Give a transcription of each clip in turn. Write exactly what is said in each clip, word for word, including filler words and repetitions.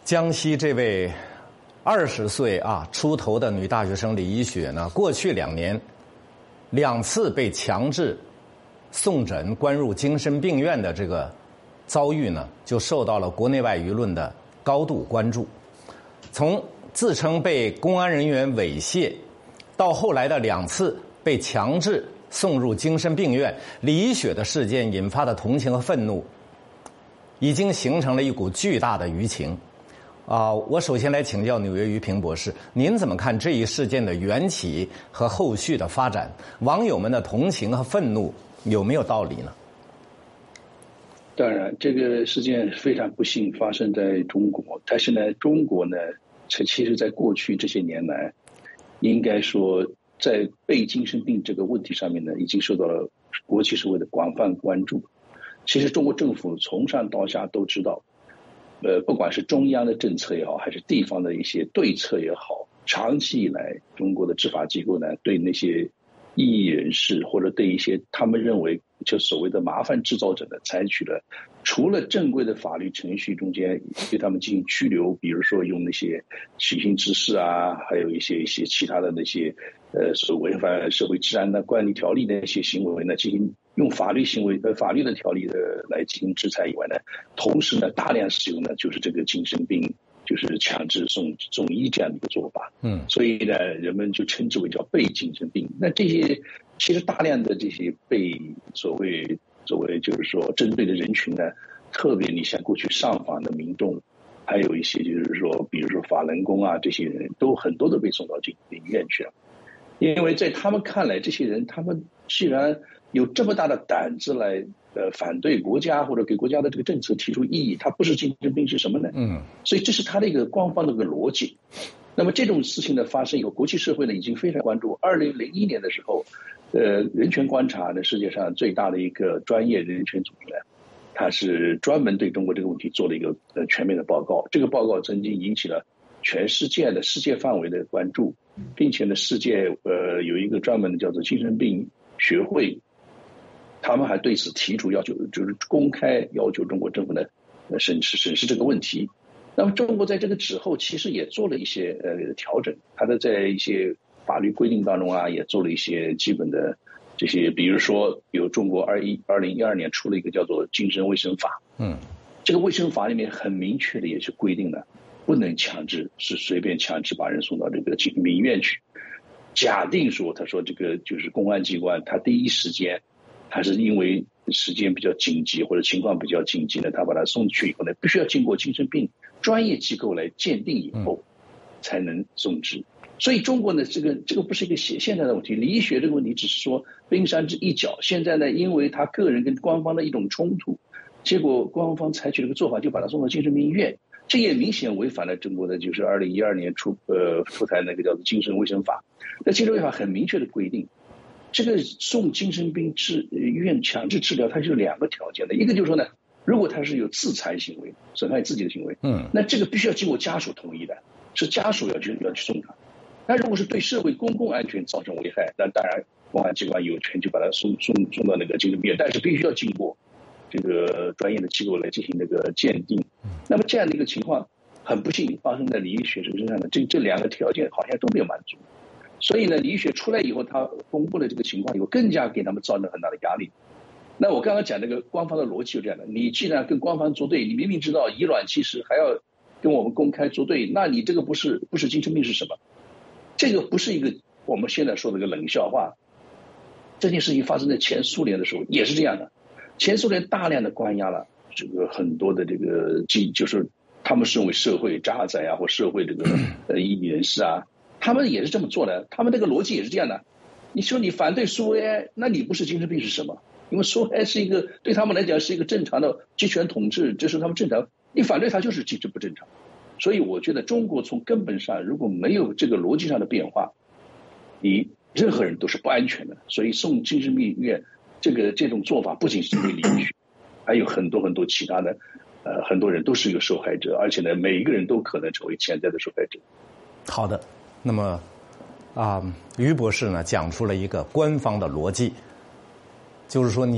江西这位二十岁啊出头的女大学生李一雪呢，过去两年两次被强制送诊关入精神病院的这个遭遇呢，就受到了国内外舆论的高度关注。从自称被公安人员猥亵，到后来的两次被强制送入精神病院，李一雪的事件引发的同情和愤怒，已经形成了一股巨大的舆情。啊、呃，我首先来请教纽约于平博士，您怎么看这一事件的缘起和后续的发展？网友们的同情和愤怒有没有道理呢？ 当然，这个事件非常不幸发生在中国，但是呢，中国呢，其实在过去这些年来，应该说在被精神病这个问题上面呢，已经受到了国际社会的广泛关注。其实中国政府从上到下都知道，呃，不管是中央的政策也好，还是地方的一些对策也好，长期以来，中国的执法机构呢，对那些异议人士或者对一些他们认为就所谓的麻烦制造者呢，采取了除了正规的法律程序中间对他们进行拘留，比如说用那些取信之事啊，还有一些一些其他的那些呃所违反社会治安的管理条例的一些行为呢，进行用法律行为呃法律的条例的来进行制裁以外呢，同时呢大量使用呢就是这个精神病就是强制送送医这样的一个做法，嗯，所以呢，人们就称之为叫被精神病。那这些其实大量的这些被所谓所谓就是说针对的人群呢，特别你像过去上访的民众，还有一些就是说，比如说法轮功啊，这些人都很多都被送到精神病院去了，因为在他们看来，这些人他们既然有这么大的胆子来。呃，反对国家或者给国家的这个政策提出异议，他不是精神病是什么呢？嗯，所以这是他的一个官方的一个逻辑。那么这种事情的发生以后，国际社会呢已经非常关注。二零零一年的时候，呃，人权观察呢世界上最大的一个专业人权组织呢，它是专门对中国这个问题做了一个呃全面的报告。这个报告曾经引起了全世界的世界范围的关注，并且呢，世界呃有一个专门的叫做精神病学会。他们还对此提出要求，就是公开要求中国政府呢审视审视这个问题。那么中国在这个之后其实也做了一些呃调整，它的在一些法律规定当中啊，也做了一些基本的这些，比如说有中国二一二零一二年出了一个叫做精神卫生法，嗯，这个卫生法里面很明确的也是规定了，不能强制是随便强制把人送到这个精神病院去。假定说，他说这个就是公安机关，他第一时间。还是因为时间比较紧急或者情况比较紧急呢，他把他送去以后呢，必须要经过精神病专业机构来鉴定以后，才能送治。所以中国呢，这个这个不是一个现现在的问题，李一雪这个问题只是说冰山之一角。现在呢，因为他个人跟官方的一种冲突，结果官方采取了个做法，就把他送到精神病院，这也明显违反了中国的就是二零一二年出呃出台那个叫做精神卫生法。那精神卫生法很明确的规定。这个送精神病治院强制治疗，它是有两个条件的，一个就是说呢，如果他是有自残行为，损害自己的行为，嗯，那这个必须要经过家属同意的，是家属要去要去送他。那如果是对社会公共安全造成危害，那当然公安机关有权就把他送送送到那个精神病院，但是必须要经过这个专业的机构来进行那个鉴定。那么这样的一个情况，很不幸发生在李一雪身上的，这这两个条件好像都没有满足。所以呢，李一雪出来以后，他公布了这个情况以后，更加给他们造成很大的压力。那我刚刚讲那个官方的逻辑就这样的，你既然跟官方作对，你明明知道以卵击石，还要跟我们公开作对，那你这个不是不是精神病是什么？这个不是一个我们现在说的一个冷笑话。这件事情发生在前苏联的时候也是这样的，前苏联大量的关押了这个很多的这个就是他们认为社会渣滓啊，或社会这个呃异议人士啊。他们也是这么做的，他们这个逻辑也是这样的。你说你反对苏维埃，那你不是精神病是什么？因为苏维埃是一个对他们来讲是一个正常的集权统治，这是他们正常。你反对他就是精神不正常。所以我觉得中国从根本上如果没有这个逻辑上的变化，你任何人都是不安全的。所以送精神病院这个这种做法不仅是对李一雪，还有很多很多其他的呃很多人都是一个受害者，而且呢每一个人都可能成为潜在的受害者。 好的。那么，啊，于博士呢讲出了一个官方的逻辑，就是说你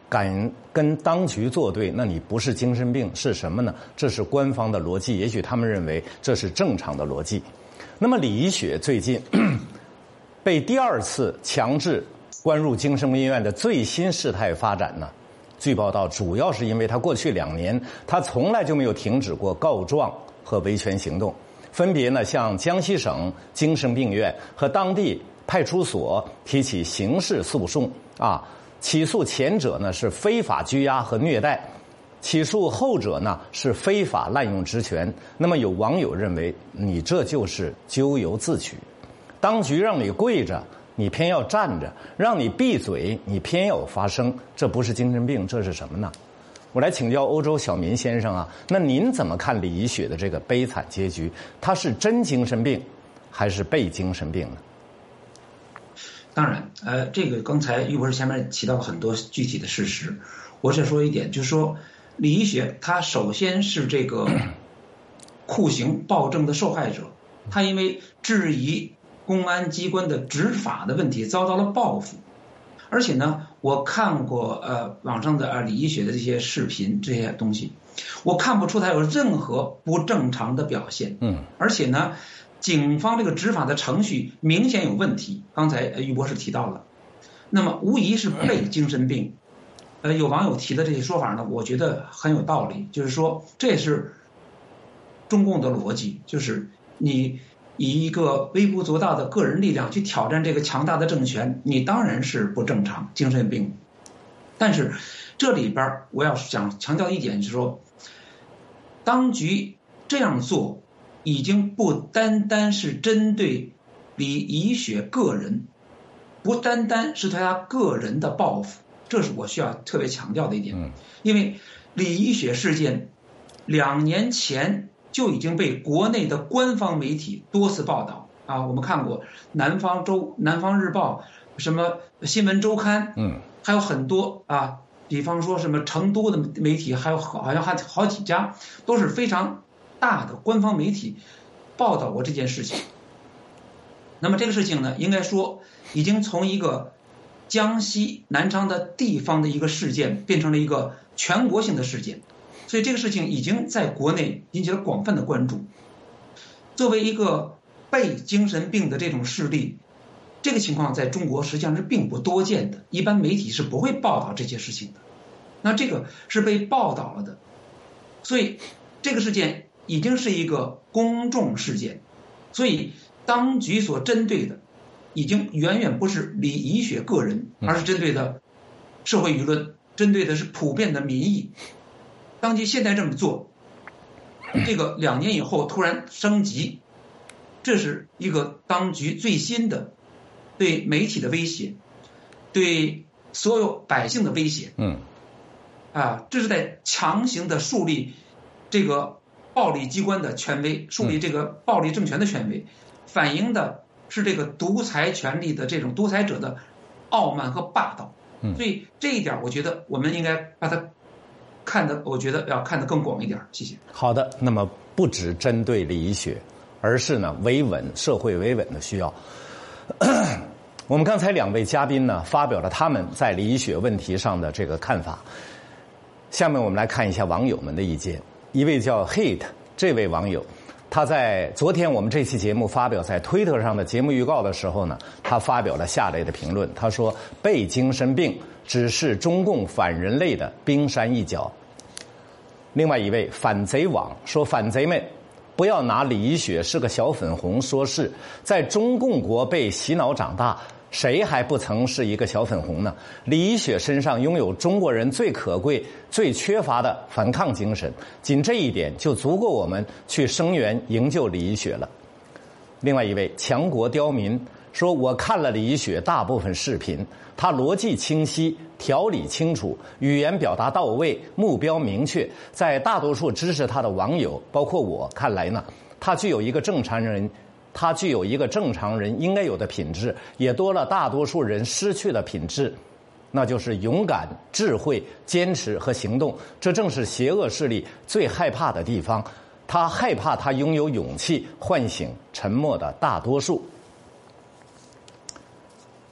敢跟当局作对，那你不是精神病是什么呢？这是官方的逻辑，也许他们认为这是正常的逻辑。那么李怡雪最近被第二次强制关入精神病院的最新事态发展呢？据报道，主要是因为他过去两年，他从来就没有停止过告状和维权行动，分别呢向江西省精神病院和当地派出所提起刑事诉讼啊。起诉前者呢是非法拘押和虐待，起诉后者呢是非法滥用职权。那么有网友认为，你这就是咎由自取，当局让你跪着，你偏要站着；让你闭嘴，你偏要发声，这不是精神病，这是什么呢？我来请教欧洲小民先生啊，那您怎么看李怡雪的这个悲惨结局？她是真精神病，还是被精神病呢？ 当然，呃，这个刚才于博士前面提到了很多具体的事实，我只说一点，就是说李怡雪她首先是这个酷刑暴政的受害者，她因为质疑公安机关的执法的问题遭到了报复，而且呢，我看过呃网上的啊李怡雪的这些视频这些东西，我看不出她有任何不正常的表现，嗯，而且呢。警方这个执法的程序明显有问题，刚才于博士提到了，那么无疑是被精神病。呃，有网友提的这些说法呢，我觉得很有道理，就是说这也是中共的逻辑，就是你以一个微不足道的个人力量去挑战这个强大的政权，你当然是不正常，精神病。但是这里边我要想强调一点，就是说，当局这样做。已经不单单是针对李怡雪个人，不单单是对他个人的报复，这是我需要特别强调的一点。因为李怡雪事件两年前就已经被国内的官方媒体多次报道啊，我们看过南方周、南方日报、什么新闻周刊，嗯，还有很多啊，比方说什么成都的媒体，还有好像还好几家都是非常。大的官方媒体报道过这件事情，那么这个事情呢，应该说已经从一个江西南昌的地方的一个事件变成了一个全国性的事件，所以这个事情已经在国内引起了广泛的关注。作为一个被精神病的这种事例，这个情况在中国实际上是并不多见的，一般媒体是不会报道这些事情的。那这个是被报道了的，所以这个事件。已经是一个公众事件，所以当局所针对的已经远远不是李怡雪个人，而是针对的社会舆论，针对的是普遍的民意。当局现在这么做，这个两年以后突然升级，这是一个当局最新的对媒体的威胁，对所有百姓的威胁。嗯，啊，这是在强行的树立这个。暴力机关的权威，树立这个暴力政权的权威，反映的是这个独裁权力的这种独裁者的傲慢和霸道。所以这一点，我觉得我们应该把它看得，我觉得要看得更广一点。谢谢。 好的，那么不只针对李怡雪，而是呢维稳社会维稳的需要。我们刚才两位嘉宾呢发表了他们在李怡雪问题上的这个看法，下面我们来看一下网友们的意见。一位叫 Hate 这位网友，他在昨天我们这期节目发表在推特上的节目预告的时候呢，他发表了下列的评论。他说：“被精神病只是中共反人类的冰山一角。”另外一位反贼网说：“反贼们不要拿李怡雪是个小粉红说事，在中共国被洗脑长大。”谁还不曾是一个小粉红呢？李怡雪身上拥有中国人最可贵、最缺乏的反抗精神，仅这一点就足够我们去声援营救李怡雪了。另外一位强国刁民说：“我看了李怡雪大部分视频，她逻辑清晰、条理清楚、语言表达到位、目标明确，在大多数支持她的网友，包括我看来呢，她具有一个正常人。”他具有一个正常人应该有的品质，也多了大多数人失去的品质，那就是勇敢、智慧、坚持和行动。这正是邪恶势力最害怕的地方，他害怕他拥有勇气唤醒沉默的大多数。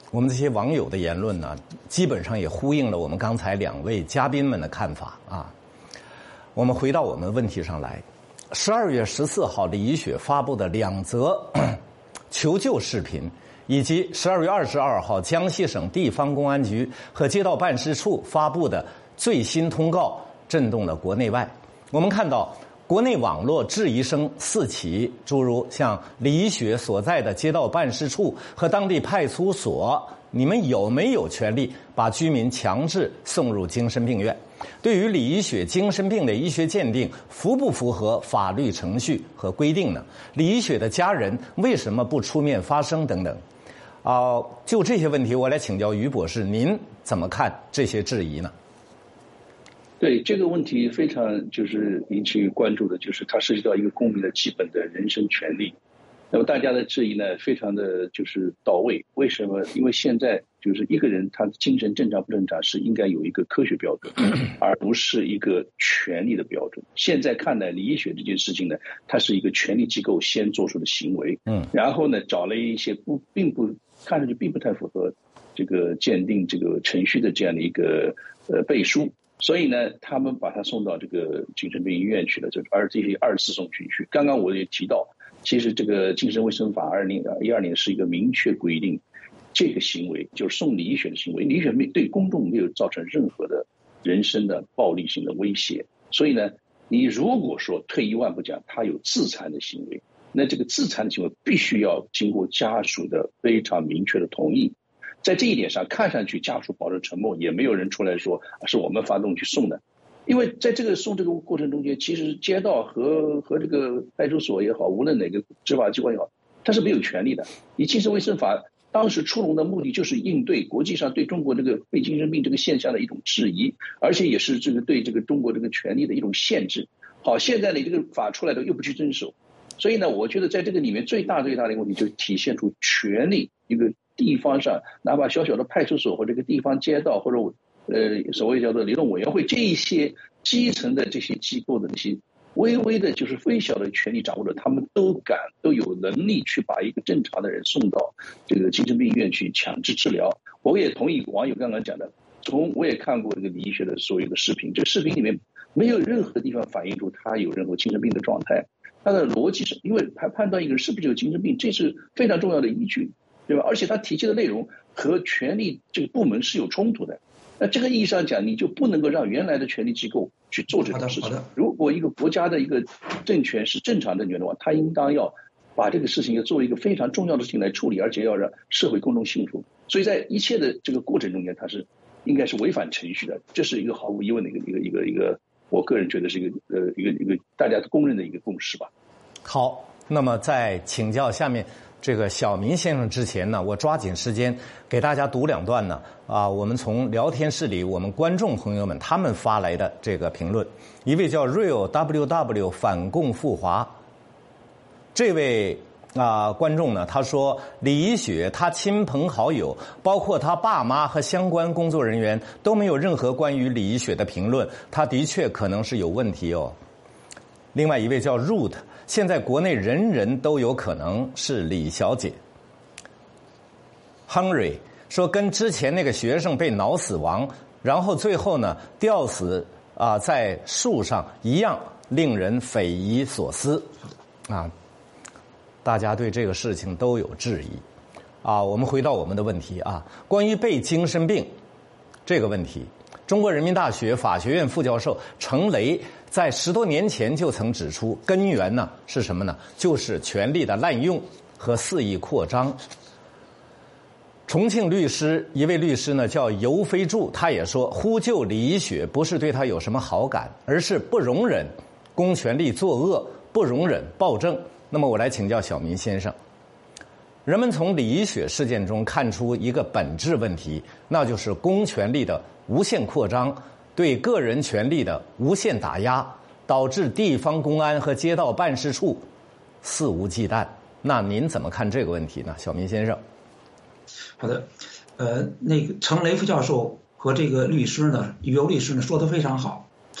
我们这些网友的言论呢，基本上也呼应了我们刚才两位嘉宾们的看法啊。我们回到我们问题上来，十二月十四号李怡雪发布的两则求救视频，以及十二月二十二号江西省地方公安局和街道办事处发布的最新通告，震动了国内外。我们看到国内网络质疑声四起，诸如像李怡雪所在的街道办事处和当地派出所，你们有没有权利把居民强制送入精神病院？对于李怡雪精神病的医学鉴定符不符合法律程序和规定呢？李怡雪的家人为什么不出面发声等等？啊、呃，就这些问题，我来请教于博士，您怎么看这些质疑呢？ 对这个问题非常就是引起关注的，就是它涉及到一个公民的基本的人身权利。那么大家的质疑呢，非常的就是到位。为什么？因为现在就是一个人他的精神正常不正常是应该有一个科学标准，而不是一个权利的标准。现在看来，李怡雪这件事情呢，它是一个权力机构先做出的行为，嗯，然后呢，找了一些不并不看上去并不太符合这个鉴定这个程序的这样的一个呃背书。所以呢，他们把他送到这个精神病医院去了，就而这些二次送进去。刚刚我也提到，其实这个精神卫生法二零一二年是一个明确规定，这个行为就是送李怡雪的行为，李怡雪没对公众没有造成任何的人身的暴力性的威胁。所以呢，你如果说退一万步讲，他有自残的行为，那这个自残的行为必须要经过家属的非常明确的同意。在这一点上，看上去家属保持沉默，也没有人出来说是我们发动去送的。因为在这个送这个过程中间，其实街道和和这个派出所也好，无论哪个执法机关也好，它是没有权利的。以精神卫生法当时出笼的目的，就是应对国际上对中国这个被精神病这个现象的一种质疑，而且也是这个对这个中国这个权利的一种限制。好，现在呢这个法出来的又不去遵守，所以呢，我觉得在这个里面最大最大的一个问题，就体现出权力一个。地方上，哪怕小小的派出所或者这个地方街道或者呃所谓叫做联络委员会，这一些基层的这些机构的那些微微的就是微小的权力掌握者，他们都敢都有能力去把一个正常的人送到这个精神病院去强制治疗。我也同意网友刚刚讲的，从我也看过这个李怡雪的所有的视频，这个视频里面没有任何地方反映出他有任何精神病的状态。他的逻辑是因为判判断一个人是不是有精神病，这是非常重要的依据。对吧？而且他提起的内容和权力这个部门是有冲突的。那这个意义上讲，你就不能够让原来的权力机构去做这个事情。如果一个国家的一个政权是正常政权的话，他应当要把这个事情要作为一个非常重要的事情来处理，而且要让社会公众信服。所以在一切的这个过程中间，它是应该是违反程序的，这是一个毫无疑问的一个一个一个一个，我个人觉得是一个呃一个一个大家公认的一个共识吧。 好，那么在请教下面这个小民先生之前呢，我抓紧时间给大家读两段呢啊，我们从聊天室里我们观众朋友们他们发来的这个评论。一位叫 Real W W 反共赴华，这位啊观众呢，他说李怡雪他亲朋好友，包括他爸妈和相关工作人员都没有任何关于李怡雪的评论，他的确可能是有问题哦。另外一位叫 Root， 现在国内人人都有可能是李小姐。Henry 说跟之前那个学生被脑死亡，然后最后呢吊死啊、呃、在树上一样，令人匪夷所思啊。大家对这个事情都有质疑啊。我们回到我们的问题啊，关于被精神病这个问题，中国人民大学法学院副教授程雷在十多年前就曾指出，根源呢是什么呢？就是权力的滥用和肆意扩张。重庆律师一位律师呢叫尤飞柱，他也说，呼救李怡雪不是对他有什么好感，而是不容忍公权力作恶，不容忍暴政。那么我来请教小民先生，人们从李怡雪事件中看出一个本质问题，那就是公权力的无限扩张，对个人权利的无限打压，导致地方公安和街道办事处肆无忌惮。那您怎么看这个问题呢，小民先生？ 好的，呃，那个程雷副教授和这个律师呢，于游律师呢说得非常好。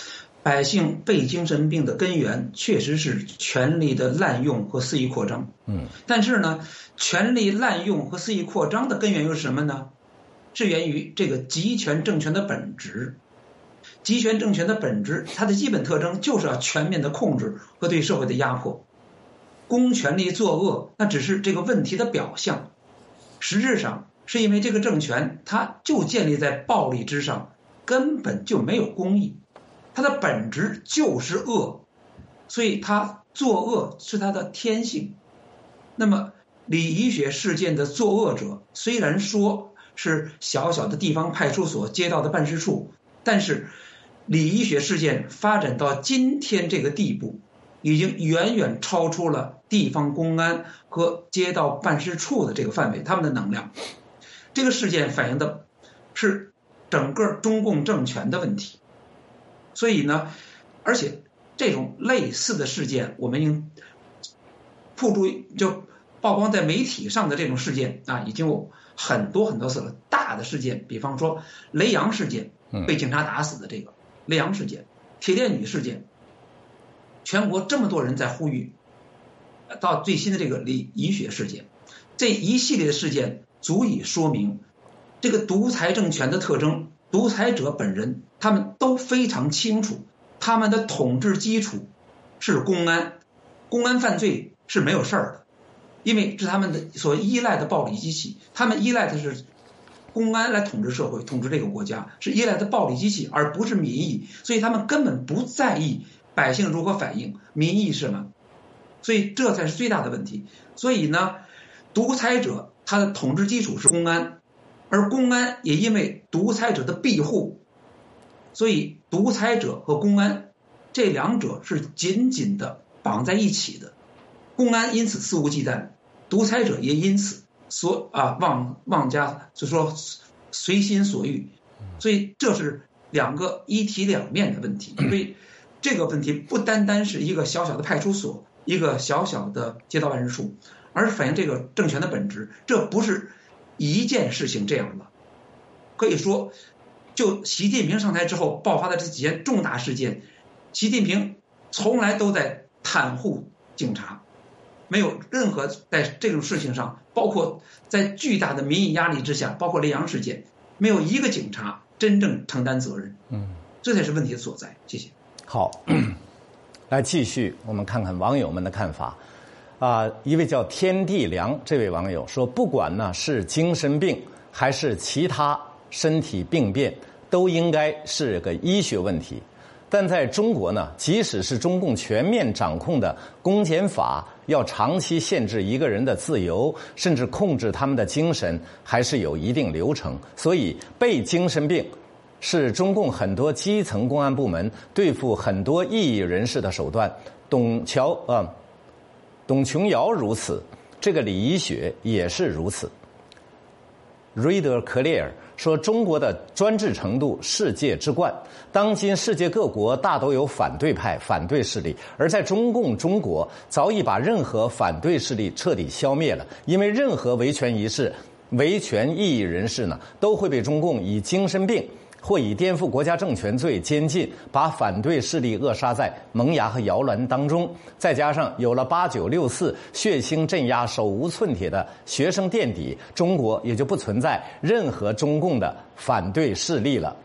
百姓被精神病的根源确实是权力的滥用和肆意扩张。 嗯， 但是呢，权力滥用和肆意扩张的根源又是什么呢？是源于这个集权政权的本质。集权政权的本质，它的基本特征就是要全面的控制和对社会的压迫。公权力作恶，那只是这个问题的表象，实质上是因为这个政权它就建立在暴力之上，根本就没有公义，它的本质就是恶，所以它作恶是它的天性。那么李怡雪事件的作恶者虽然说是小小的地方派出所街道的办事处，但是李怡雪事件发展到今天这个地步，已经远远超出了地方公安和街道办事处的这个范围，他们的能量。这个事件反映的是整个中共政权的问题。所以呢，而且这种类似的事件，我们应付诸就曝光在媒体上的这种事件啊，已经有很多很多次了。大的事件，比方说雷洋事件，被警察打死的这个雷洋事件，铁链女事件，全国这么多人在呼吁，到最新的这个李怡雪事件，这一系列的事件足以说明这个独裁政权的特征。独裁者本人他们都非常清楚，他们的统治基础是公安，公安犯罪是没有事儿的，因为是他们的所依赖的暴力机器，他们依赖的是公安来统治社会，统治这个国家，是依赖的暴力机器，而不是民意，所以他们根本不在意百姓如何反应，民意是什么，所以这才是最大的问题。所以呢，独裁者他的统治基础是公安，而公安也因为独裁者的庇护，所以独裁者和公安这两者是紧紧的绑在一起的。公安因此肆无忌惮，独裁者也因此所啊妄妄加就说随心所欲，所以这是两个一体两面的问题。所以这个问题不单单是一个小小的派出所，一个小小的街道办事处，而是反映这个政权的本质。这不是一件事情这样的，可以说就习近平上台之后爆发的这几件重大事件，习近平从来都在袒护警察，没有任何在这种事情上，包括在巨大的民意压力之下，包括雷洋事件，没有一个警察真正承担责任。嗯，这才是问题的所在。谢谢。 好，来继续我们看看网友们的看法。啊、呃，一位叫天地良这位网友说，不管呢是精神病还是其他身体病变，都应该是个医学问题。但在中国呢，即使是中共全面掌控的公检法，要长期限制一个人的自由，甚至控制他们的精神，还是有一定流程。所以被精神病是中共很多基层公安部门对付很多异议人士的手段。董桥啊、呃，董琼瑶如此，这个李怡雪也是如此。Reader Clear 说，中国的专制程度世界之冠，当今世界各国大都有反对派、反对势力，而在中共中国早已把任何反对势力彻底消灭了。因为任何维权仪式、维权异议人士呢，都会被中共以精神病或以颠覆国家政权罪监禁，把反对势力扼杀在萌芽和摇篮当中。再加上有了八九六四血腥镇压、手无寸铁的学生垫底，中国也就不存在任何中共的反对势力了。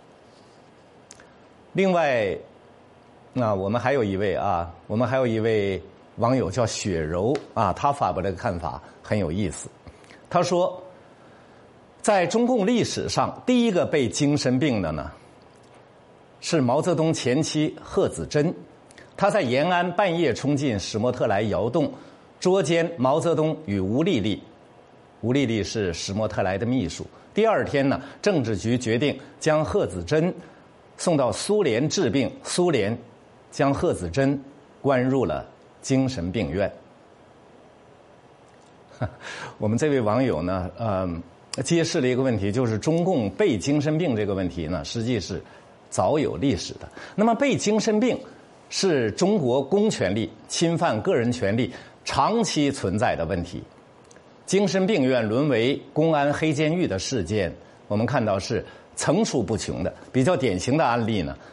另外，那我们还有一位啊，我们还有一位网友叫雪柔啊，他发布这个看法很有意思。他说，在中共历史上，第一个被精神病的呢，是毛泽东前妻贺子珍。他在延安半夜冲进史莫特莱窑洞，捉奸毛泽东与吴丽丽。吴丽丽是史莫特莱的秘书。第二天呢，政治局决定将贺子珍送到苏联治病，苏联将贺子珍关入了精神病院。我们这位网友呢，呃。揭示了一个问题，就是中共被精神病这个问题呢，实际是早有历史的。那么被精神病是中国公权力侵犯个人权利长期存在的问题。精神病院沦为公安黑监狱的事件，我们看到是层出不穷的。比较典型的案例呢，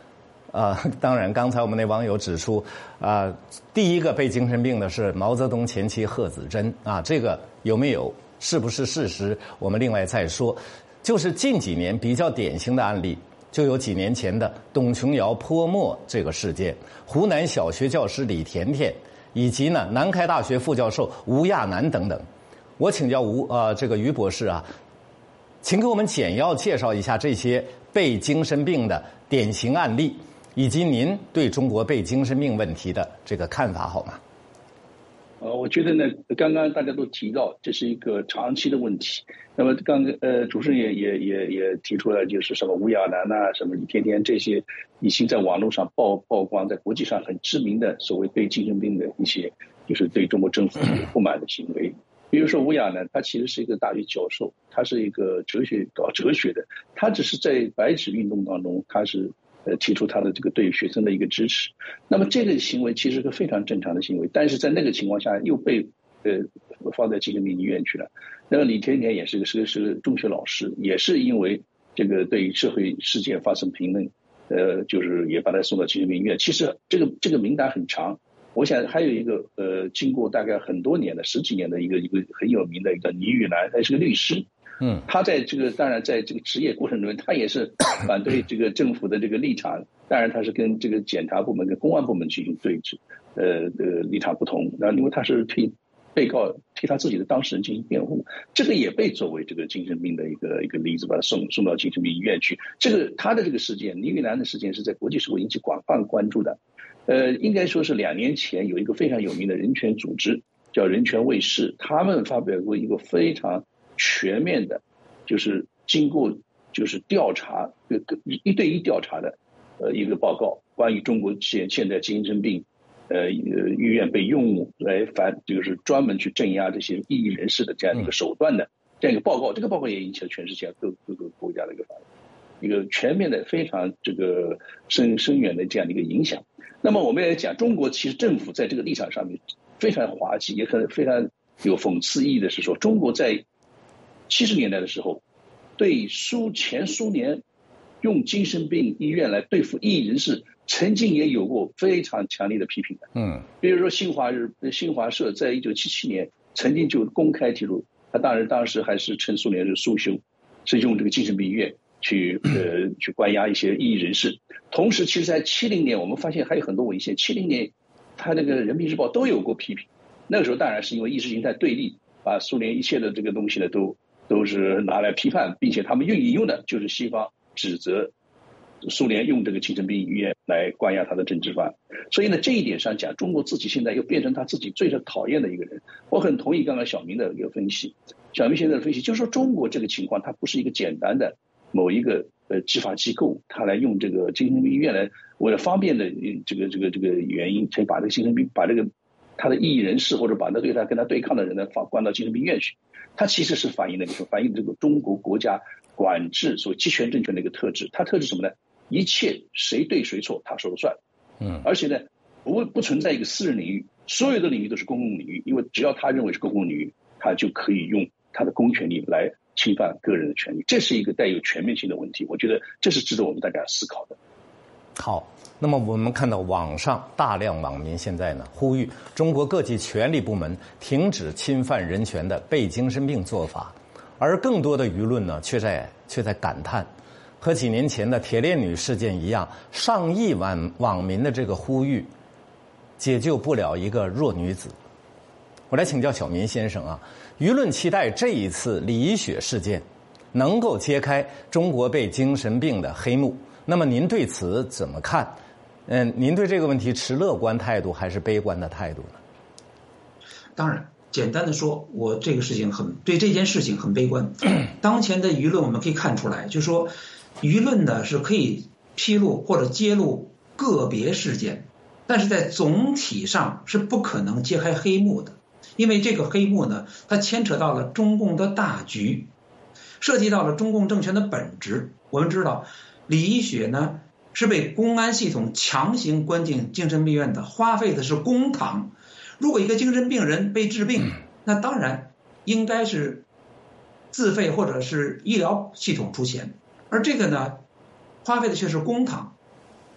呃，当然，刚才我们那网友指出，啊、呃，第一个被精神病的是毛泽东前妻贺子珍啊，这个有没有，是不是事实，我们另外再说。就是近几年比较典型的案例，就有几年前的董琼瑶泼墨这个事件，湖南小学教师李甜甜，以及呢南开大学副教授吴亚楠等等。我请教吴呃这个于博士啊，请给我们简要介绍一下这些被精神病的典型案例。以及您对中国被精神病问题的这个看法好吗？ 呃，我觉得呢，刚刚大家都提到这是一个长期的问题。那么刚呃，主持人也也也也提出来，就是什么吴亚楠呐、什么李甜甜这些已经在网络上曝曝光，在国际上很知名的所谓被精神病的一些，就是对中国政府不满的行为。比如说吴亚楠，他其实是一个大学教授，他是一个哲学搞哲学的，他只是在白纸运动当中，他是。呃，提出他的这个对学生的一个支持，那么这个行为其实是个非常正常的行为，但是在那个情况下又被呃放在精神病医院去了。那么李甜甜也是个是个是个中学老师，也是因为这个对社会事件发生评论，呃，就是也把他送到精神病医院。其实这个这个名单很长，我想还有一个呃，经过大概很多年的十几年的一个一个很有名的一个倪玉兰，他是个律师。嗯，他在这个当然在这个职业过程中，他也是反对这个政府的这个立场。当然，他是跟这个检察部门、跟公安部门进行对峙，呃呃立场不同。然后，因为他是替被告替他自己的当事人进行辩护，这个也被作为这个精神病的一个一个例子，把他送送到精神病医院去。这个他的这个事件，倪玉兰的事件是在国际社会引起广泛关注的。呃，应该说是两年前有一个非常有名的人权组织叫人权卫士，他们发表过一个非常全面的，就是经过就是调查一对一调查的呃一个报告，关于中国现现在精神病呃医院被用来反就是专门去镇压这些异议人士的这样一个手段的这样一个报告。这个报告也引起了全世界各各个国家的一个一个全面的非常这个深深远的这样的一个影响。那么我们也讲，中国其实政府在这个立场上面非常滑稽，也很非常有讽刺意义的是说，中国在七十年代的时候，对苏前苏联用精神病医院来对付异议人士，曾经也有过非常强烈的批评的。嗯，比如说新华日新华社在一九七七年曾经就公开提出，他当然当时还是称苏联是苏修，是用这个精神病医院去呃去关押一些异议人士。同时，其实在七零年我们发现还有很多文献，七零年他那个人民日报都有过批评。那个时候当然是因为意识形态对立，把苏联一切的这个东西呢都。都是拿来批判，并且他们愿意用的就是西方指责苏联用这个精神病医院来关押他的政治犯。所以呢，这一点上讲，中国自己现在又变成他自己最讨厌的一个人。我很同意刚刚小明的一个分析，小明现在的分析就是说，中国这个情况它不是一个简单的某一个呃执法机构，他来用这个精神病医院来为了方便的这个这个这个原因，才把这个精神病把这个他的异议人士或者把他对他跟他对抗的人呢放关到精神病院去。它其实是反映的，反映这个中国国家管制所集权政权的一个特质。它特质什么呢？一切谁对谁错，他说了算。嗯，而且呢，不不存在一个私人领域，所有的领域都是公共领域，因为只要他认为是公共领域，他就可以用他的公权力来侵犯个人的权利。这是一个带有全面性的问题，我觉得这是值得我们大家思考的。 好，那么我们看到网上大量网民现在呢呼吁中国各级权力部门停止侵犯人权的被精神病做法，而更多的舆论呢却在却在感叹，和几年前的铁链女事件一样，上亿万网民的这个呼吁解救不了一个弱女子。我来请教小民先生啊，舆论期待这一次李一雪事件能够揭开中国被精神病的黑幕。那么您对此怎么看？嗯，您对这个问题持乐观态度还是悲观的态度呢？ 当然，简单的说，我这个事情很对这件事情很悲观。当前的舆论我们可以看出来，就是说，舆论呢是可以披露或者揭露个别事件，但是在总体上是不可能揭开黑幕的，因为这个黑幕呢，它牵扯到了中共的大局，涉及到了中共政权的本质。我们知道。李一雪呢是被公安系统强行关进精神病院的，花费的是公帑。如果一个精神病人被治病，那当然应该是自费或者是医疗系统出钱，而这个呢花费的却是公帑。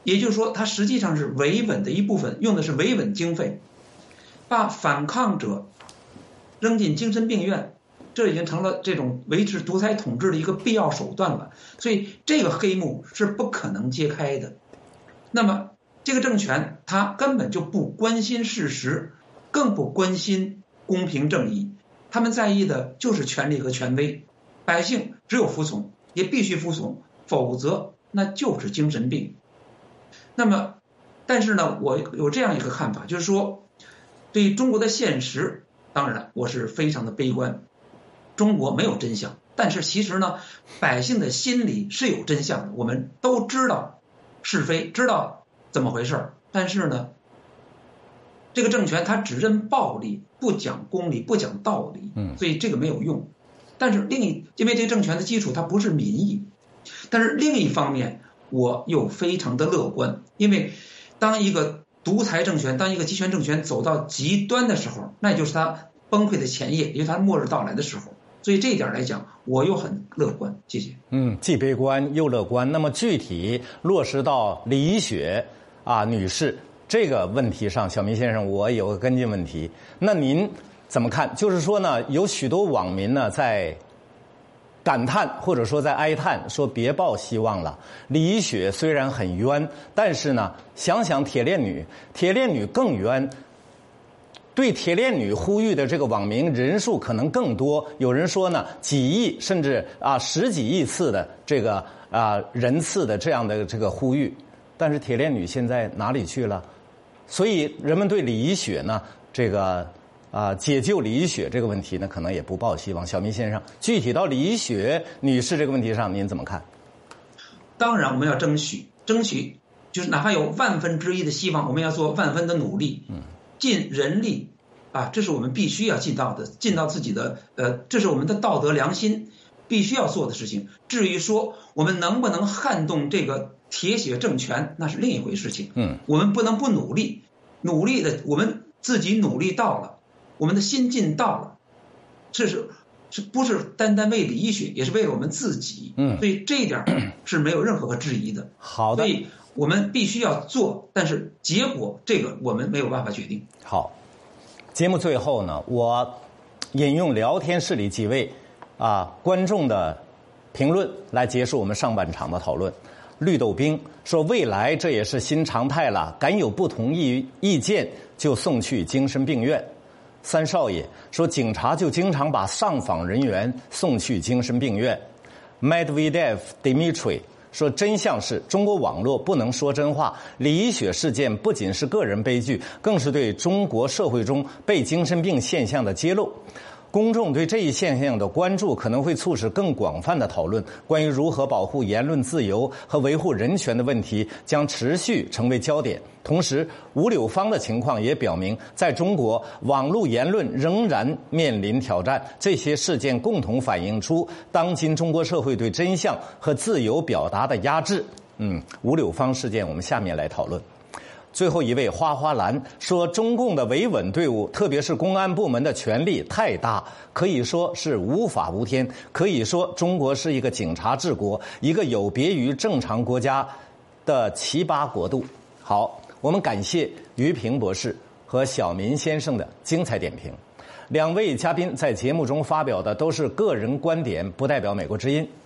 也就是说，它实际上是维稳的一部分，用的是维稳经费，把反抗者扔进精神病院，这已经成了这种维持独裁统治的一个必要手段了。所以这个黑幕是不可能揭开的。那么这个政权它根本就不关心事实，更不关心公平正义，他们在意的就是权力和权威，百姓只有服从，也必须服从，否则那就是精神病。那么但是呢，我有这样一个看法，就是说对于中国的现实，当然我是非常的悲观，中国没有真相，但是其实呢，百姓的心里是有真相的，我们都知道是非，知道怎么回事，但是呢，这个政权它只认暴力，不讲公理，不讲道理，所以这个没有用。但是另一，因为这个政权的基础它不是民意，但是另一方面我又非常的乐观，因为当一个独裁政权，当一个集权政权走到极端的时候，那也就是它崩溃的前夜，也就是它末日到来的时候。所以这一点来讲，我又很乐观。谢谢。 嗯，既悲观又乐观。那么具体落实到李怡雪啊女士这个问题上，小明先生，我有个跟进问题。那您怎么看？就是说呢，有许多网民呢在感叹或者说在哀叹，说别抱希望了。李怡雪虽然很冤，但是呢，想想铁链女，铁链女更冤。对铁链女呼吁的这个网民人数可能更多，有人说呢，几亿甚至啊十几亿次的这个啊人次的这样的这个呼吁，但是铁链女现在哪里去了？所以人们对李怡雪呢这个啊解救李怡雪这个问题呢，可能也不抱希望。小明先生，具体到李怡雪女士这个问题上，您怎么看？ 当然，我们要争取，争取就是哪怕有万分之一的希望，我们要做万分的努力。嗯。尽人力啊，这是我们必须要尽到的，尽到自己的呃，这是我们的道德良心必须要做的事情。至于说我们能不能撼动这个铁血政权，那是另一回事情。嗯，我们不能不努力，努力的我们自己努力到了，我们的心劲到了，这是是不是单单为李怡雪，也是为了我们自己。嗯，所以这一点是没有任何可质疑的。 好的。 所以我们必须要做，但是结果这个我们没有办法决定。 好，节目最后呢，我引用聊天室里几位啊观众的评论来结束我们上半场的讨论。绿豆冰说：“未来这也是新常态了，敢有不同意意见就送去精神病院。”三少爷说：“警察就经常把上访人员送去精神病院。” Medvedev Dmitry说，真相是中国网络不能说真话。李怡雪事件不仅是个人悲剧，更是对中国社会中被精神病现象的揭露。公众对这一现象的关注可能会促使更广泛的讨论，关于如何保护言论自由和维护人权的问题将持续成为焦点。同时，吴柳芳的情况也表明，在中国网络言论仍然面临挑战。这些事件共同反映出当今中国社会对真相和自由表达的压制。嗯，吴柳芳事件我们下面来讨论。最后一位花花蓝说，中共的维稳队伍，特别是公安部门的权力太大，可以说是无法无天，可以说中国是一个警察治国，一个有别于正常国家的奇葩国度。好，我们感谢于平博士和小民先生的精彩点评。两位嘉宾在节目中发表的都是个人观点，不代表美国之音。